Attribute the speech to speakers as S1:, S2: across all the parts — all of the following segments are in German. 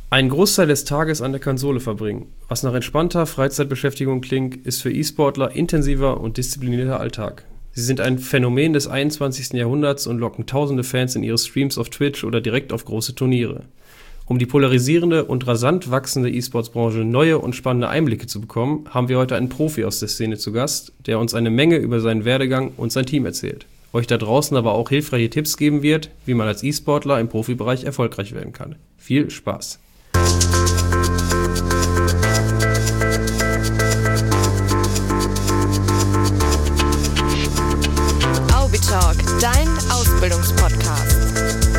S1: Einen Großteil des Tages an der Konsole verbringen. Was nach entspannter Freizeitbeschäftigung klingt, ist für E-Sportler intensiver und disziplinierter Alltag. Sie sind ein Phänomen des 21. Jahrhunderts und locken tausende Fans in ihre Streams auf Twitch oder direkt auf große Turniere. Um die polarisierende und rasant wachsende E-Sports-Branche neue und spannende Einblicke zu bekommen, haben wir heute einen Profi aus der Szene zu Gast, der uns eine Menge über seinen Werdegang und sein Team erzählt. Euch da draußen aber auch hilfreiche Tipps geben wird, wie man als E-Sportler im Profibereich erfolgreich werden kann. Viel Spaß!
S2: Talk, dein Ausbildungspodcast.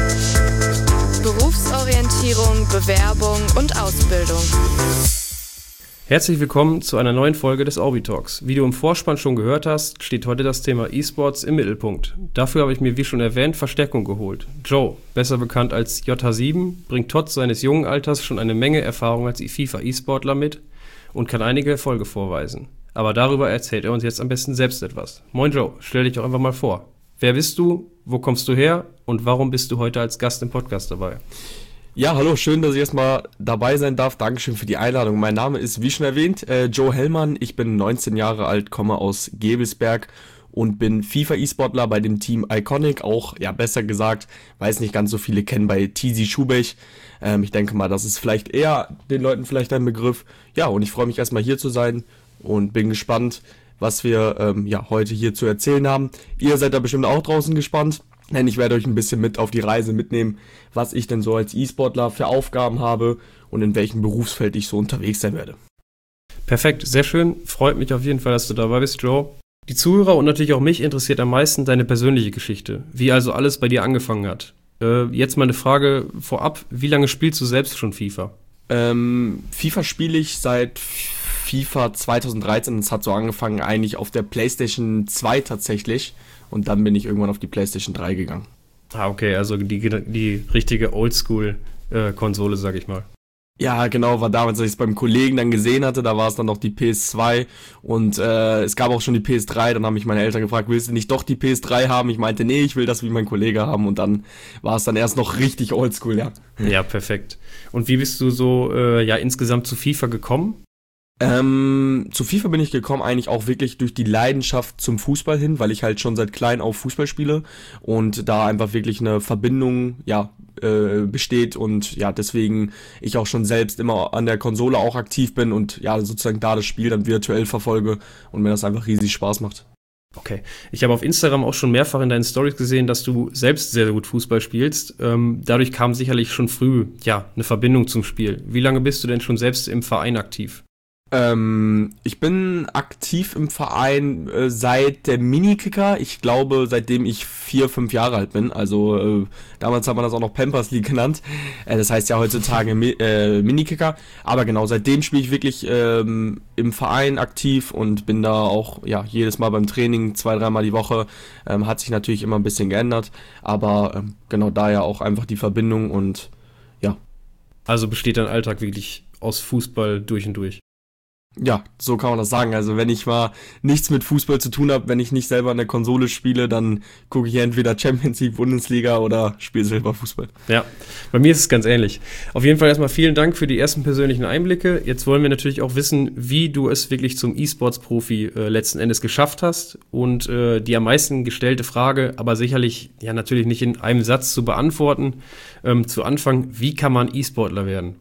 S2: Berufsorientierung, Bewerbung und Ausbildung.
S1: Herzlich willkommen zu einer neuen Folge des Aubi Talks. Wie du im Vorspann schon gehört hast, steht heute das Thema E-Sports im Mittelpunkt. Dafür habe ich mir, wie schon erwähnt, Verstärkung geholt. Joe, besser bekannt als JH7, bringt trotz seines jungen Alters schon eine Menge Erfahrung als FIFA-E-Sportler mit und kann einige Erfolge vorweisen. Aber darüber erzählt er uns jetzt am besten selbst etwas. Moin Joe, stell dich doch einfach mal vor. Wer bist du, wo kommst du her und warum bist du heute als Gast im Podcast dabei?
S3: Ja, hallo, schön, dass ich erstmal dabei sein darf. Dankeschön für die Einladung. Mein Name ist, wie schon erwähnt, Joe Hellmann. Ich bin 19 Jahre alt, komme aus Gevelsberg und bin FIFA-E-Sportler bei dem Team Iconic. Auch, ja, besser gesagt, weiß nicht ganz so viele kennen bei TZ Schubech. Ich denke mal, das ist vielleicht eher den Leuten vielleicht ein Begriff. Ja, und ich freue mich erstmal hier zu sein und bin gespannt, was wir heute hier zu erzählen haben. Ihr seid da bestimmt auch draußen gespannt, denn ich werde euch ein bisschen mit auf die Reise mitnehmen, was ich denn so als E-Sportler für Aufgaben habe und in welchem Berufsfeld ich so unterwegs sein werde.
S1: Perfekt, sehr schön. Freut mich auf jeden Fall, dass du dabei bist, Joe. Die Zuhörer und natürlich auch mich interessiert am meisten deine persönliche Geschichte, wie also alles bei dir angefangen hat. Jetzt mal eine Frage vorab, wie lange spielst du selbst schon FIFA?
S3: FIFA spiele ich seit FIFA 2013, es hat so angefangen eigentlich auf der PlayStation 2 tatsächlich und dann bin ich irgendwann auf die PlayStation 3 gegangen.
S1: Ah, okay, also die richtige Oldschool-Konsole, sag ich mal.
S3: Ja, genau, war damals, als ich es beim Kollegen dann gesehen hatte, da war es dann noch die PS2 und es gab auch schon die PS3, dann haben mich meine Eltern gefragt, willst du nicht doch die PS3 haben? Ich meinte, nee, ich will das wie mein Kollege haben und dann war es dann erst noch richtig oldschool, ja.
S1: Ja, perfekt. Und wie bist du so insgesamt zu FIFA gekommen?
S3: Zu FIFA bin ich gekommen eigentlich auch wirklich durch die Leidenschaft zum Fußball hin, weil ich halt schon seit klein auf Fußball spiele und da einfach wirklich eine Verbindung, besteht und ja, deswegen ich auch schon selbst immer an der Konsole auch aktiv bin und ja, sozusagen da das Spiel dann virtuell verfolge und mir das einfach riesig Spaß macht.
S1: Okay, ich habe auf Instagram auch schon mehrfach in deinen Stories gesehen, dass du selbst sehr, sehr gut Fußball spielst. Dadurch kam sicherlich schon früh, eine Verbindung zum Spiel. Wie lange bist du denn schon selbst im Verein aktiv?
S3: Ich bin aktiv im Verein seit der Minikicker, ich glaube seitdem ich 4-5 Jahre alt bin, also damals hat man das auch noch Pampers League genannt, das heißt ja heutzutage Minikicker, aber genau, seitdem spiele ich wirklich im Verein aktiv und bin da auch jedes Mal beim Training 2-3 Mal die Woche, hat sich natürlich immer ein bisschen geändert, aber genau daher auch einfach die Verbindung und ja.
S1: Also besteht dein Alltag wirklich aus Fußball durch und durch?
S3: Ja, so kann man das sagen. Also wenn ich mal nichts mit Fußball zu tun habe, wenn ich nicht selber an der Konsole spiele, dann gucke ich entweder Champions League, Bundesliga oder spiele selber Fußball.
S1: Ja, bei mir ist es ganz ähnlich. Auf jeden Fall erstmal vielen Dank für die ersten persönlichen Einblicke. Jetzt wollen wir natürlich auch wissen, wie du es wirklich zum E-Sports-Profi letzten Endes geschafft hast. Und die am meisten gestellte Frage, aber sicherlich natürlich nicht in einem Satz zu beantworten. Zu Anfang, wie kann man E-Sportler werden?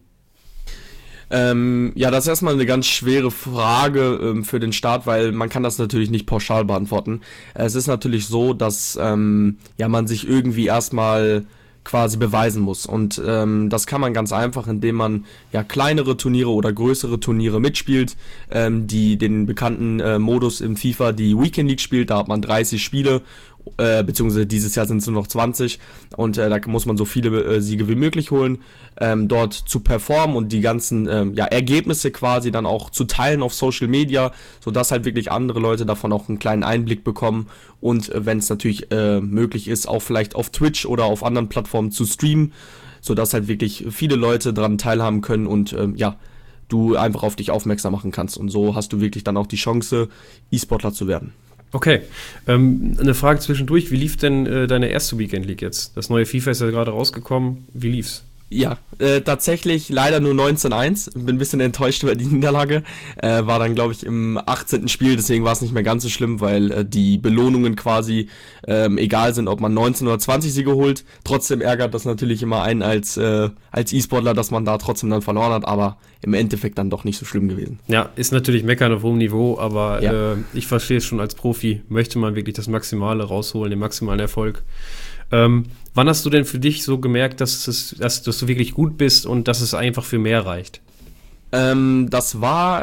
S3: Das ist erstmal eine ganz schwere Frage für den Start, weil man kann das natürlich nicht pauschal beantworten. Es ist natürlich so, dass man sich irgendwie erstmal quasi beweisen muss und das kann man ganz einfach, indem man kleinere Turniere oder größere Turniere mitspielt, die den bekannten Modus im FIFA, die Weekend League spielt, da hat man 30 Spiele, beziehungsweise dieses Jahr sind es nur noch 20 und da muss man so viele Siege wie möglich holen, dort zu performen und die ganzen Ergebnisse quasi dann auch zu teilen auf Social Media, sodass halt wirklich andere Leute davon auch einen kleinen Einblick bekommen und wenn es natürlich möglich ist, auch vielleicht auf Twitch oder auf anderen Plattformen zu streamen, sodass halt wirklich viele Leute daran teilhaben können und du einfach auf dich aufmerksam machen kannst und so hast du wirklich dann auch die Chance, E-Sportler zu werden.
S1: Okay, eine Frage zwischendurch, wie lief denn deine erste Weekend League jetzt? Das neue FIFA ist ja gerade rausgekommen, wie lief's?
S3: Ja, tatsächlich leider nur 19:1. Bin ein bisschen enttäuscht über die Niederlage. War dann, glaube ich, im 18. Spiel, deswegen war es nicht mehr ganz so schlimm, weil die Belohnungen quasi egal sind, ob man 19 oder 20 Siege holt. Trotzdem ärgert das natürlich immer einen als E-Sportler, dass man da trotzdem dann verloren hat, aber im Endeffekt dann doch nicht so schlimm gewesen.
S1: Ja, ist natürlich Meckern auf hohem Niveau, aber
S3: Ja.
S1: ich verstehe es schon als Profi. Möchte man wirklich das Maximale rausholen, den maximalen Erfolg. Wann hast du denn für dich so gemerkt, dass du wirklich gut bist und dass es einfach für mehr reicht?
S3: Das war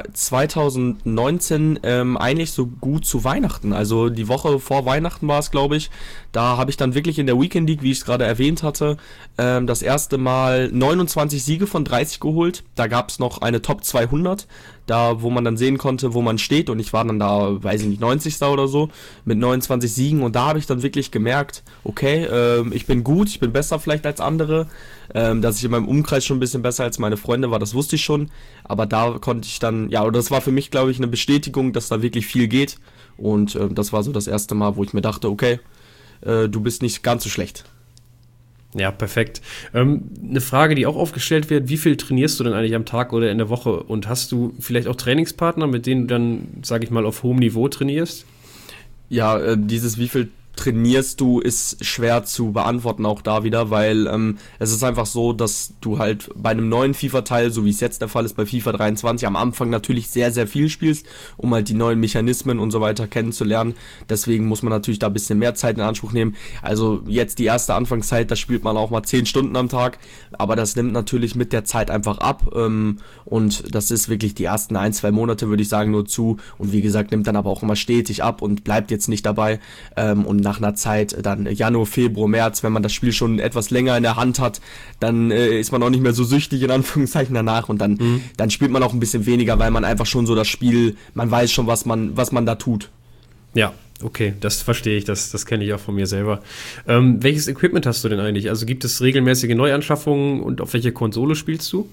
S3: 2019 eigentlich so gut zu Weihnachten. Also die Woche vor Weihnachten war es, glaube ich. Da habe ich dann wirklich in der Weekend League, wie ich es gerade erwähnt hatte, das erste Mal 29 Siege von 30 geholt. Da gab es noch eine Top 200, da wo man dann sehen konnte, wo man steht. Und ich war dann da, weiß ich nicht, 90. oder so mit 29 Siegen. Und da habe ich dann wirklich gemerkt, okay, ich bin gut, ich bin besser vielleicht als andere. Dass ich in meinem Umkreis schon ein bisschen besser als meine Freunde war, das wusste ich schon. Aber da konnte ich dann, ja, oder das war für mich, glaube ich, eine Bestätigung, dass da wirklich viel geht. Und das war so das erste Mal, wo ich mir dachte, okay, du bist nicht ganz so schlecht.
S1: Ja, perfekt. Eine Frage, die auch aufgestellt wird, wie viel trainierst du denn eigentlich am Tag oder in der Woche? Und hast du vielleicht auch Trainingspartner, mit denen du dann, sage ich mal, auf hohem Niveau trainierst?
S3: Ja, dieses wie viel trainierst du, ist schwer zu beantworten auch da wieder, weil es ist einfach so, dass du halt bei einem neuen FIFA-Teil, so wie es jetzt der Fall ist bei FIFA 23, am Anfang natürlich sehr, sehr viel spielst, um halt die neuen Mechanismen und so weiter kennenzulernen. Deswegen muss man natürlich da ein bisschen mehr Zeit in Anspruch nehmen. Also jetzt die erste Anfangszeit, da spielt man auch mal 10 Stunden am Tag, aber das nimmt natürlich mit der Zeit einfach ab und das ist wirklich die ersten 1-2 Monate, würde ich sagen, nur zu und wie gesagt, nimmt dann aber auch immer stetig ab und bleibt jetzt nicht dabei und nach einer Zeit, dann Januar, Februar, März, wenn man das Spiel schon etwas länger in der Hand hat, dann ist man auch nicht mehr so süchtig in Anführungszeichen danach und dann spielt man auch ein bisschen weniger, weil man einfach schon so das Spiel, man weiß schon, was man da tut.
S1: Ja, okay, das verstehe ich, das kenne ich auch von mir selber. Welches Equipment hast du denn eigentlich? Also gibt es regelmäßige Neuanschaffungen und auf welche Konsole spielst du?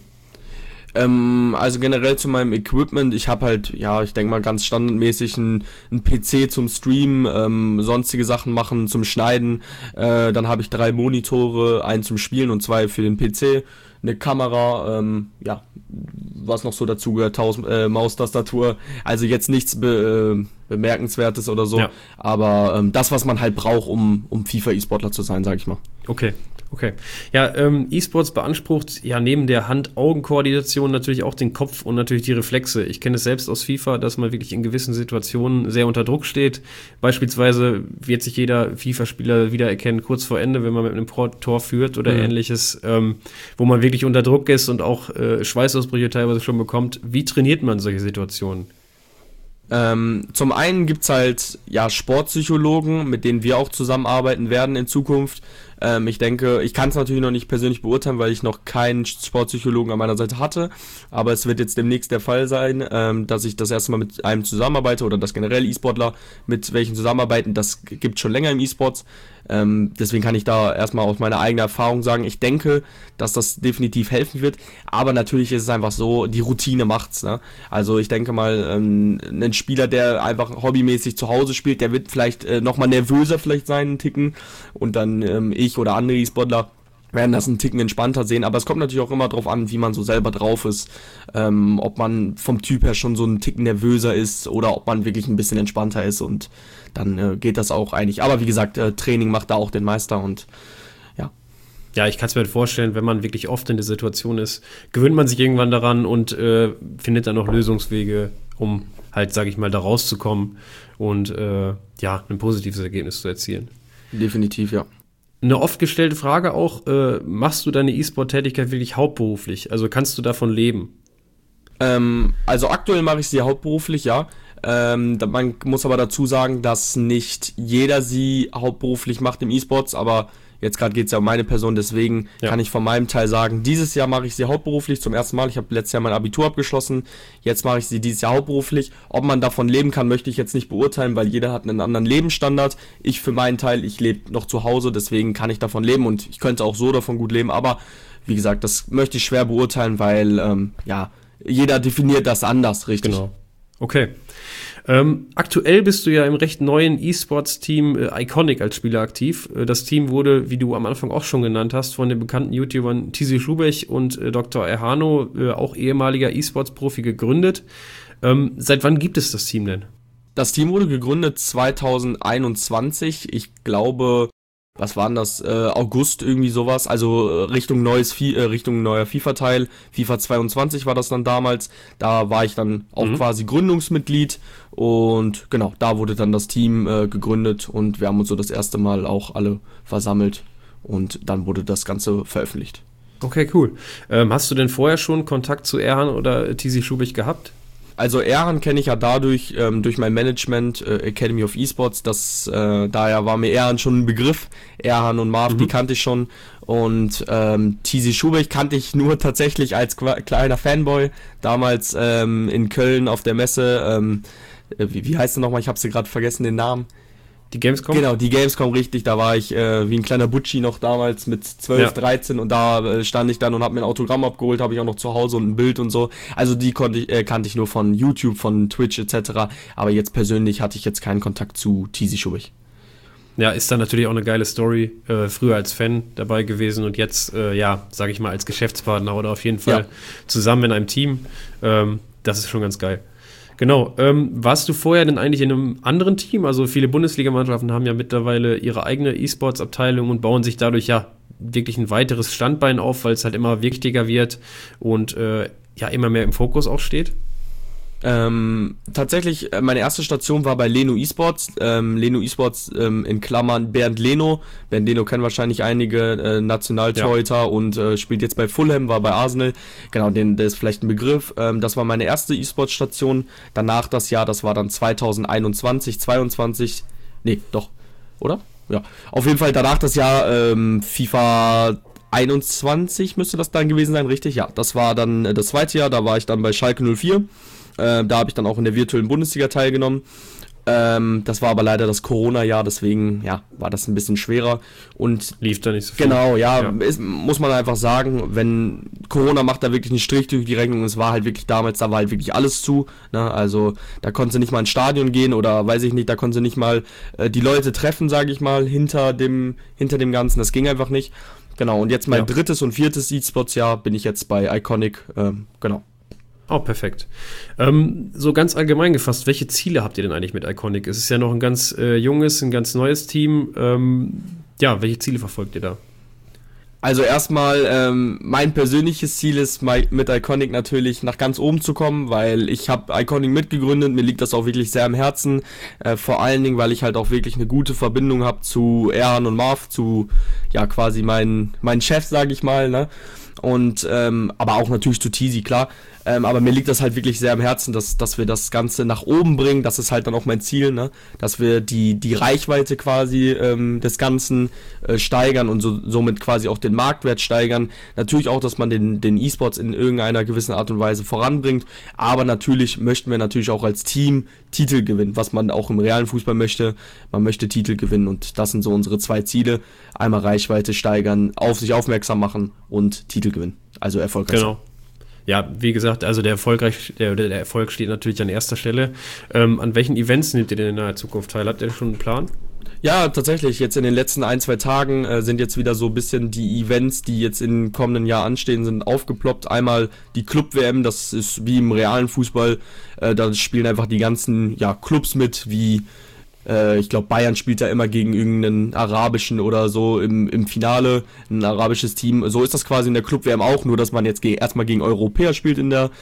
S3: Also generell zu meinem Equipment, ich habe halt, ja, ich denke mal ganz standardmäßig einen PC zum Streamen, sonstige Sachen machen, zum Schneiden, dann habe ich 3 Monitore, einen zum Spielen und 2 für den PC, eine Kamera, ja, was noch so dazu gehört, Maustastatur, also jetzt nichts Bemerkenswertes oder so, ja. Aber das, was man halt braucht, um FIFA-E-Sportler zu sein, sag ich mal.
S1: Okay. Ja, E-Sports beansprucht ja neben der Hand-Augen-Koordination natürlich auch den Kopf und natürlich die Reflexe. Ich kenne es selbst aus FIFA, dass man wirklich in gewissen Situationen sehr unter Druck steht. Beispielsweise wird sich jeder FIFA-Spieler wiedererkennen, kurz vor Ende, wenn man mit einem Tor führt oder ähnliches, wo man wirklich unter Druck ist und auch Schweißausbrüche teilweise schon bekommt. Wie trainiert man solche Situationen?
S3: Zum einen gibt's halt ja Sportpsychologen, mit denen wir auch zusammenarbeiten werden in Zukunft. Ich denke, ich kann es natürlich noch nicht persönlich beurteilen, weil ich noch keinen Sportpsychologen an meiner Seite hatte, aber es wird jetzt demnächst der Fall sein, dass ich das erste Mal mit einem zusammenarbeite oder dass generell E-Sportler mit welchen zusammenarbeiten, das gibt schon länger im E-Sports. Deswegen kann ich da erstmal aus meiner eigenen Erfahrung sagen, ich denke, dass das definitiv helfen wird, aber natürlich ist es einfach so, die Routine macht's, ne? Also ich denke mal, ein Spieler, der einfach hobbymäßig zu Hause spielt, der wird vielleicht nochmal nervöser vielleicht sein, einen Ticken, und dann ich oder andere E-Sportler werden das einen Ticken entspannter sehen, aber es kommt natürlich auch immer drauf an, wie man so selber drauf ist, ob man vom Typ her schon so einen Ticken nervöser ist oder ob man wirklich ein bisschen entspannter ist, und dann geht das auch eigentlich. Aber wie gesagt, Training macht da auch den Meister, und ja.
S1: Ja, ich kann es mir vorstellen, wenn man wirklich oft in der Situation ist, gewöhnt man sich irgendwann daran und findet dann noch Lösungswege, um halt, sage ich mal, da rauszukommen und ja, ein positives Ergebnis zu erzielen.
S3: Definitiv, ja.
S1: Eine oft gestellte Frage auch, machst du deine E-Sport-Tätigkeit wirklich hauptberuflich? Also kannst du davon leben?
S3: Also aktuell mache ich sie hauptberuflich, ja. Man muss aber dazu sagen, dass nicht jeder sie hauptberuflich macht im E-Sports, aber jetzt gerade geht es ja um meine Person, deswegen kann ich von meinem Teil sagen, dieses Jahr mache ich sie hauptberuflich zum ersten Mal. Ich habe letztes Jahr mein Abitur abgeschlossen, jetzt mache ich sie dieses Jahr hauptberuflich. Ob man davon leben kann, möchte ich jetzt nicht beurteilen, weil jeder hat einen anderen Lebensstandard. Ich für meinen Teil, ich lebe noch zu Hause, deswegen kann ich davon leben und ich könnte auch so davon gut leben, aber wie gesagt, das möchte ich schwer beurteilen, weil ja, jeder definiert das anders, richtig.
S1: Genau. Okay. Aktuell bist du ja im recht neuen E-Sports-Team Iconic als Spieler aktiv. Das Team wurde, wie du am Anfang auch schon genannt hast, von den bekannten YouTubern Tizi Schubech und Dr. Erhano, auch ehemaliger E-Sports-Profi, gegründet. Seit wann gibt es das Team denn?
S3: Das Team wurde gegründet 2021, ich glaube, was war denn das, August irgendwie sowas, also Richtung neuer FIFA-Teil, FIFA 22 war das dann damals, da war ich dann auch quasi Gründungsmitglied und genau, da wurde dann das Team gegründet und wir haben uns so das erste Mal auch alle versammelt und dann wurde das Ganze veröffentlicht.
S1: Okay, cool. Hast du denn vorher schon Kontakt zu Erhan oder Tizi Schubech gehabt?
S3: Also Erhan kenne ich ja dadurch, durch mein Management, Academy of Esports, daher war mir Erhan schon ein Begriff. Erhan und Marv, die kannte ich schon. Und Tizi Schubech kannte ich nur tatsächlich als kleiner Fanboy. Damals in Köln auf der Messe, wie heißt es nochmal? Ich habe sie gerade vergessen, den Namen.
S1: Die Gamescom?
S3: Genau, die Gamescom, richtig. Da war ich wie ein kleiner Butchi noch damals mit 12, 13 und da stand ich dann und habe mir ein Autogramm abgeholt, habe ich auch noch zu Hause und ein Bild und so. Also die kannte ich nur von YouTube, von Twitch etc. Aber jetzt persönlich hatte ich jetzt keinen Kontakt zu Tizi Schubech.
S1: Ja, ist dann natürlich auch eine geile Story. Früher als Fan dabei gewesen und jetzt, sage ich mal, als Geschäftspartner oder auf jeden Fall zusammen in einem Team. Das ist schon ganz geil. Genau, warst du vorher denn eigentlich in einem anderen Team? Also viele Bundesligamannschaften haben ja mittlerweile ihre eigene E-Sports-Abteilung und bauen sich dadurch ja wirklich ein weiteres Standbein auf, weil es halt immer wichtiger wird und immer mehr im Fokus auch steht.
S3: Tatsächlich, meine erste Station war bei Leno Esports. Leno Esports in Klammern Bernd Leno. Bernd Leno kennen wahrscheinlich einige, Nationaltorhüter und spielt jetzt bei Fulham, war bei Arsenal. Genau, der ist vielleicht ein Begriff. Das war meine erste E-Sports-Station. Danach das war dann 2021, 22. Nee, doch, oder? Ja, auf jeden Fall danach das Jahr FIFA 21 müsste das dann gewesen sein, richtig? Ja, das war dann das zweite Jahr, da war ich dann bei Schalke 04. Da habe ich dann auch in der virtuellen Bundesliga teilgenommen. Das war aber leider das Corona-Jahr, deswegen war das ein bisschen schwerer. Und
S1: lief da nicht so viel.
S3: Genau, muss man einfach sagen, wenn Corona macht da wirklich einen Strich durch die Rechnung. Es war halt wirklich damals, da war halt wirklich alles zu. Ne? Also da konnte nicht mal ins Stadion gehen oder weiß ich nicht, da konnte nicht mal die Leute treffen, sage ich mal, hinter dem Ganzen. Das ging einfach nicht. Genau, und jetzt mein drittes und viertes E-Sports-Jahr bin ich jetzt bei Iconic, genau.
S1: Oh, perfekt. So ganz allgemein gefasst, welche Ziele habt ihr denn eigentlich mit Iconic? Es ist ja noch ein ganz junges, ein ganz neues Team. Welche Ziele verfolgt ihr da?
S3: Also erstmal, mein persönliches Ziel ist mit Iconic natürlich nach ganz oben zu kommen, weil ich habe Iconic mitgegründet, mir liegt das auch wirklich sehr am Herzen, vor allen Dingen, weil ich halt auch wirklich eine gute Verbindung habe zu Erhan und Marv, zu quasi meinen Chef, sage ich mal, ne? Und aber auch natürlich zu Tizi, klar. Aber mir liegt das halt wirklich sehr am Herzen, dass wir das Ganze nach oben bringen. Das ist halt dann auch mein Ziel, ne? Dass wir die Reichweite quasi des Ganzen steigern und somit quasi auch den Marktwert steigern. Natürlich auch, dass man den E-Sports in irgendeiner gewissen Art und Weise voranbringt. Aber natürlich möchten wir natürlich auch als Team Titel gewinnen, was man auch im realen Fußball möchte. Man möchte Titel gewinnen und das sind so unsere zwei Ziele. Einmal Reichweite steigern, auf sich aufmerksam machen und Titel gewinnen. Also erfolgreich.
S1: Genau. Ja, wie gesagt, also der Erfolg steht natürlich an erster Stelle. An welchen Events nehmt ihr denn in der Zukunft teil? Habt ihr schon einen Plan?
S3: Ja, tatsächlich. Jetzt in den letzten 1-2 Tagen sind jetzt wieder so ein bisschen die Events, die jetzt im kommenden Jahr anstehen, sind aufgeploppt. Einmal die Club-WM, das ist wie im realen Fußball. Da spielen einfach die ganzen Clubs mit, wie ich glaube, Bayern spielt ja immer gegen irgendeinen arabischen oder so im Finale, ein arabisches Team. So ist das quasi in der Club-WM auch, nur dass man jetzt erstmal gegen Europäer spielt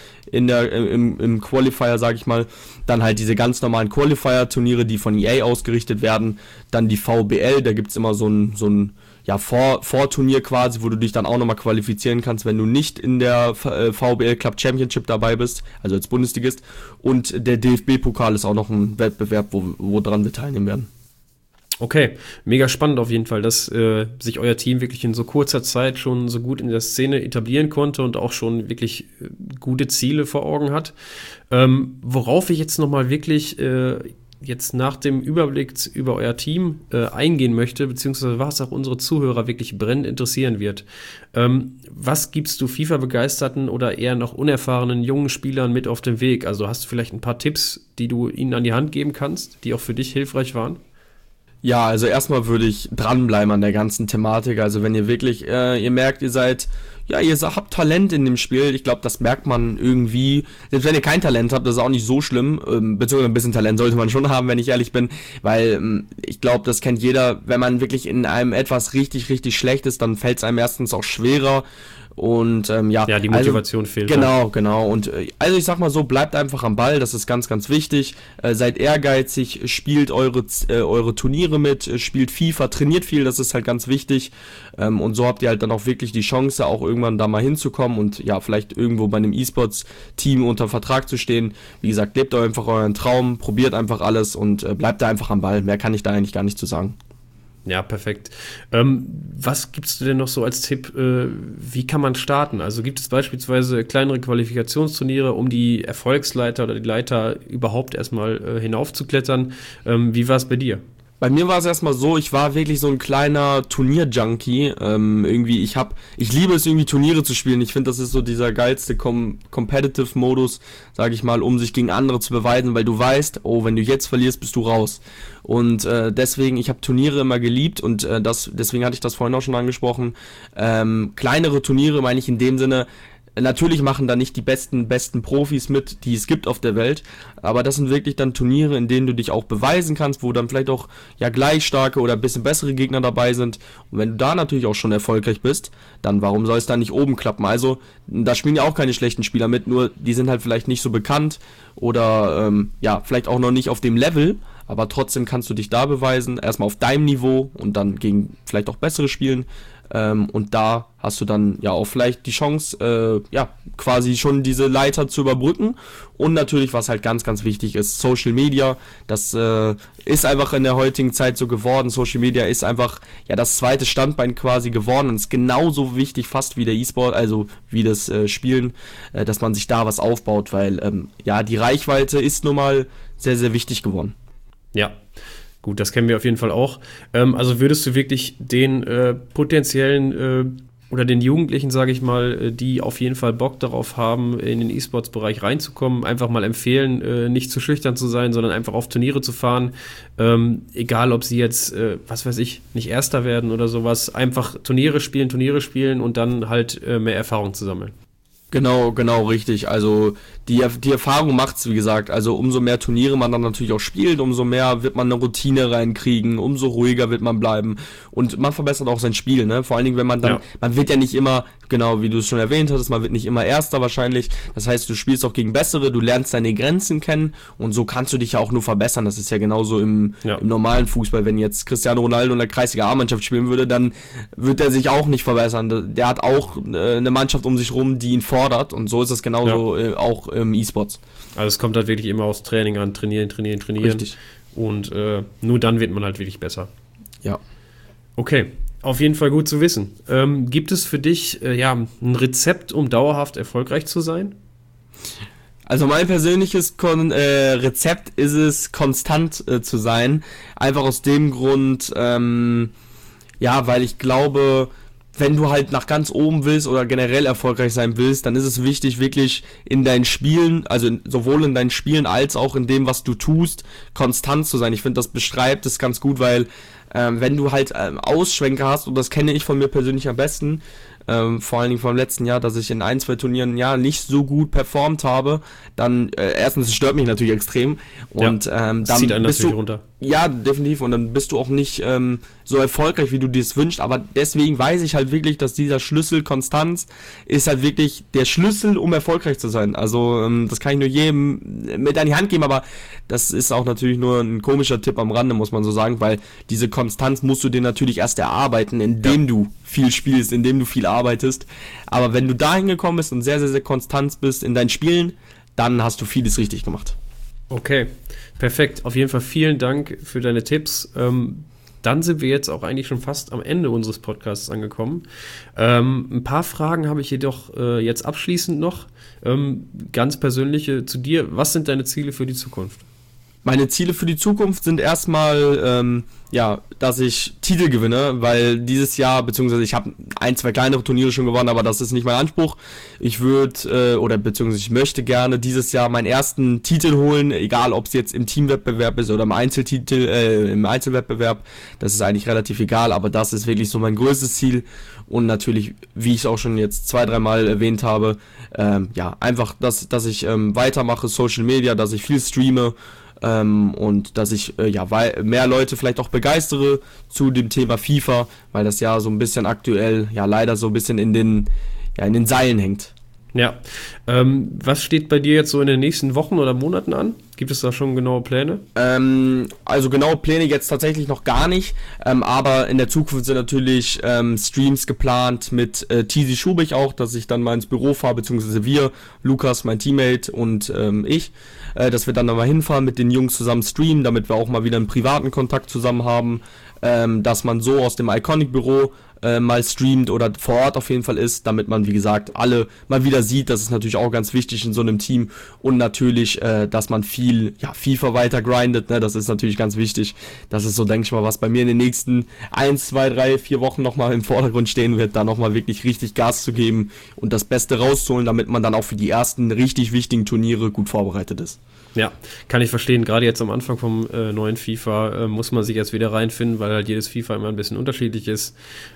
S3: im Qualifier, sag ich mal. Dann halt diese ganz normalen Qualifier-Turniere, die von EA ausgerichtet werden. Dann die VBL, da gibt's immer so ein Vorturnier quasi, wo du dich dann auch nochmal qualifizieren kannst, wenn du nicht in der VBL Club Championship dabei bist, also als Bundesligist. Und der DFB-Pokal ist auch noch ein Wettbewerb, wo dran wir teilnehmen werden.
S1: Okay, mega spannend auf jeden Fall, dass sich euer Team wirklich in so kurzer Zeit schon so gut in der Szene etablieren konnte und auch schon wirklich gute Ziele vor Augen hat. Worauf ich jetzt nochmal wirklich jetzt nach dem Überblick über euer Team eingehen möchte, beziehungsweise was auch unsere Zuhörer wirklich brennend interessieren wird. Was gibst du FIFA-begeisterten oder eher noch unerfahrenen jungen Spielern mit auf den Weg? Also hast du vielleicht ein paar Tipps, die du ihnen an die Hand geben kannst, die auch für dich hilfreich waren?
S3: Ja, also erstmal würde ich dranbleiben an der ganzen Thematik. Also wenn ihr wirklich, ihr merkt, ihr habt Talent in dem Spiel. Ich glaube, das merkt man irgendwie. Selbst wenn ihr kein Talent habt, das ist auch nicht so schlimm. Beziehungsweise ein bisschen Talent sollte man schon haben, wenn ich ehrlich bin. Weil ich glaube, das kennt jeder. Wenn man wirklich in einem etwas richtig, richtig schlecht ist, dann fällt es einem erstens auch schwerer. Und
S1: die Motivation fehlt.
S3: Genau. Und also ich sag mal so, bleibt einfach am Ball, das ist ganz, ganz wichtig. Seid ehrgeizig, spielt eure Turniere mit, spielt FIFA, trainiert viel, das ist halt ganz wichtig. Und so habt ihr halt dann auch wirklich die Chance, auch irgendwann da mal hinzukommen und ja, vielleicht irgendwo bei einem E-Sports-Team unter Vertrag zu stehen. Wie gesagt, lebt einfach euren Traum, probiert einfach alles und bleibt da einfach am Ball. Mehr kann ich da eigentlich gar nicht zu sagen.
S1: Ja, perfekt. Was gibst du denn noch so als Tipp, wie kann man starten? Also gibt es beispielsweise kleinere Qualifikationsturniere, um die Erfolgsleiter oder die Leiter überhaupt erstmal hinaufzuklettern? Wie war es bei dir?
S3: Bei mir war es erstmal so, ich war wirklich so ein kleiner Turnier-Junkie. Ich liebe es irgendwie Turniere zu spielen. Ich finde, das ist so dieser geilste Competitive-Modus, sage ich mal, um sich gegen andere zu beweisen, weil du weißt, oh, wenn du jetzt verlierst, bist du raus. Und deswegen, ich habe Turniere immer geliebt und deswegen hatte ich das vorhin auch schon angesprochen. Kleinere Turniere meine ich in dem Sinne, natürlich machen da nicht die besten Profis mit, die es gibt auf der Welt, aber das sind wirklich dann Turniere, in denen du dich auch beweisen kannst, wo dann vielleicht auch ja gleich starke oder ein bisschen bessere Gegner dabei sind. Und wenn du da natürlich auch schon erfolgreich bist, dann warum soll es da nicht oben klappen? Also da spielen ja auch keine schlechten Spieler mit, nur die sind halt vielleicht nicht so bekannt oder vielleicht auch noch nicht auf dem Level, aber trotzdem kannst du dich da beweisen, erstmal auf deinem Niveau und dann gegen vielleicht auch bessere spielen. Und da hast du dann ja auch vielleicht die Chance, quasi schon diese Leiter zu überbrücken. Und natürlich, was halt ganz, ganz wichtig ist, Social Media. Das ist einfach in der heutigen Zeit so geworden. Social Media ist einfach ja das zweite Standbein quasi geworden und ist genauso wichtig fast wie der E-Sport, also wie das Spielen, dass man sich da was aufbaut, weil die Reichweite ist nun mal sehr, sehr wichtig geworden.
S1: Ja. Gut, das kennen wir auf jeden Fall auch. Also würdest du wirklich den potenziellen oder den Jugendlichen, sage ich mal, die auf jeden Fall Bock darauf haben, in den E-Sports-Bereich reinzukommen, einfach mal empfehlen, nicht zu schüchtern zu sein, sondern einfach auf Turniere zu fahren. Egal, ob sie jetzt, nicht Erster werden oder sowas. Einfach Turniere spielen und dann halt mehr Erfahrung zu sammeln.
S3: Genau, richtig. Also die Erfahrung macht's, wie gesagt. Also umso mehr Turniere man dann natürlich auch spielt, umso mehr wird man eine Routine reinkriegen, umso ruhiger wird man bleiben und man verbessert auch sein Spiel, ne? Vor allen Dingen, wenn man dann, man wird ja nicht immer, genau wie du es schon erwähnt hattest, man wird nicht immer Erster wahrscheinlich. Das heißt, du spielst auch gegen Bessere, du lernst deine Grenzen kennen und so kannst du dich ja auch nur verbessern. Das ist ja genauso im normalen Fußball. Wenn jetzt Cristiano Ronaldo in der Kreisliga A-Mannschaft spielen würde, dann wird er sich auch nicht verbessern. Der hat auch eine Mannschaft um sich rum, die ihn fordert und so ist es genauso auch im E-Sports.
S1: Also es kommt halt wirklich immer aufs Training an, trainieren.
S3: Richtig.
S1: Und nur dann wird man halt wirklich besser.
S3: Ja.
S1: Okay, auf jeden Fall gut zu wissen. Gibt es für dich ein Rezept, um dauerhaft erfolgreich zu sein?
S3: Also mein persönliches Rezept ist es, konstant zu sein. Einfach aus dem Grund, weil ich glaube, wenn du halt nach ganz oben willst oder generell erfolgreich sein willst, dann ist es wichtig, wirklich in deinen Spielen, also sowohl in deinen Spielen als auch in dem, was du tust, konstant zu sein. Ich finde, das beschreibt es ganz gut, weil wenn du halt Ausschwenker hast, und das kenne ich von mir persönlich am besten, vor allen Dingen vom letzten Jahr, dass ich in 1-2 Turnieren nicht so gut performt habe, dann erstens, es stört mich natürlich extrem und dann
S1: zieht einen
S3: bist
S1: natürlich
S3: du
S1: runter.
S3: Ja, definitiv, und dann bist du auch nicht so erfolgreich, wie du dir es wünschst, aber deswegen weiß ich halt wirklich, dass dieser Schlüssel Konstanz ist halt wirklich der Schlüssel, um erfolgreich zu sein. Also das kann ich nur jedem mit an die Hand geben, aber das ist auch natürlich nur ein komischer Tipp am Rande, muss man so sagen, weil diese Konstanz musst du dir natürlich erst erarbeiten, indem du viel spielst, indem du viel arbeitest. Aber wenn du dahin gekommen bist und sehr, sehr, sehr konstant bist in deinen Spielen, dann hast du vieles richtig gemacht.
S1: Okay, perfekt. Auf jeden Fall vielen Dank für deine Tipps. Dann sind wir jetzt auch eigentlich schon fast am Ende unseres Podcasts angekommen. Ein paar Fragen habe ich jedoch jetzt abschließend noch. Ganz persönliche zu dir. Was sind deine Ziele für die Zukunft?
S3: Meine Ziele für die Zukunft sind erstmal, dass ich Titel gewinne, weil dieses Jahr, beziehungsweise ich habe 1-2 kleinere Turniere schon gewonnen, aber das ist nicht mein Anspruch. Ich ich möchte gerne dieses Jahr meinen ersten Titel holen, egal ob es jetzt im Teamwettbewerb ist oder im Einzelwettbewerb. Das ist eigentlich relativ egal, aber das ist wirklich so mein größtes Ziel. Und natürlich, wie ich es auch schon jetzt 2-3 Mal erwähnt habe, einfach, dass ich weitermache, Social Media, dass ich viel streame, und dass ich mehr Leute vielleicht auch begeistere zu dem Thema FIFA, weil das ja so ein bisschen aktuell leider so ein bisschen in den Seilen hängt.
S1: Ja, was steht bei dir jetzt so in den nächsten Wochen oder Monaten an? Gibt es da schon genaue Pläne?
S3: Also genaue Pläne jetzt tatsächlich noch gar nicht, aber in der Zukunft sind natürlich Streams geplant mit Tizi Schubich auch, dass ich dann mal ins Büro fahre, beziehungsweise wir, Lukas, mein Teammate und ich, dass wir dann mal hinfahren, mit den Jungs zusammen streamen, damit wir auch mal wieder einen privaten Kontakt zusammen haben, dass man so aus dem Iconic-Büro mal streamt oder vor Ort auf jeden Fall ist, damit man, wie gesagt, alle mal wieder sieht. Das ist natürlich auch ganz wichtig in so einem Team. Und natürlich, dass man viel FIFA weiter grindet, ne? Das ist natürlich ganz wichtig. Das ist so, denke ich mal, was bei mir in den nächsten 1, 2, 3, 4 Wochen nochmal im Vordergrund stehen wird, da nochmal wirklich richtig Gas zu geben und das Beste rauszuholen, damit man dann auch für die ersten richtig wichtigen Turniere gut vorbereitet ist.
S1: Ja, kann ich verstehen. Gerade jetzt am Anfang vom neuen FIFA muss man sich jetzt wieder reinfinden, weil halt jedes FIFA immer ein bisschen unterschiedlich ist.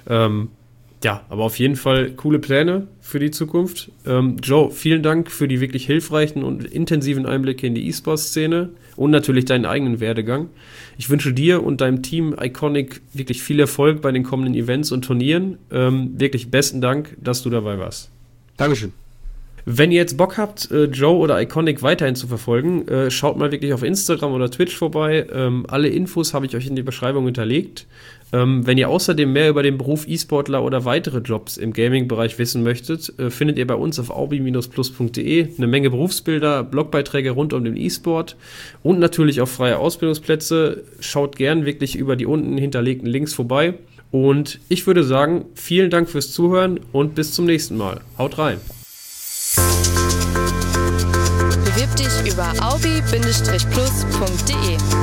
S1: Aber auf jeden Fall coole Pläne für die Zukunft. Joe, vielen Dank für die wirklich hilfreichen und intensiven Einblicke in die E-Sport-Szene und natürlich deinen eigenen Werdegang. Ich wünsche dir und deinem Team Iconic wirklich viel Erfolg bei den kommenden Events und Turnieren. Wirklich besten Dank, dass du dabei warst.
S3: Dankeschön.
S1: Wenn ihr jetzt Bock habt, Joe oder Iconic weiterhin zu verfolgen, schaut mal wirklich auf Instagram oder Twitch vorbei. Alle Infos habe ich euch in die Beschreibung hinterlegt. Wenn ihr außerdem mehr über den Beruf E-Sportler oder weitere Jobs im Gaming-Bereich wissen möchtet, findet ihr bei uns auf aubi-plus.de eine Menge Berufsbilder, Blogbeiträge rund um den E-Sport und natürlich auch freie Ausbildungsplätze. Schaut gern wirklich über die unten hinterlegten Links vorbei. Und ich würde sagen, vielen Dank fürs Zuhören und bis zum nächsten Mal. Haut rein!
S2: Bewirb dich über aubi-plus.de.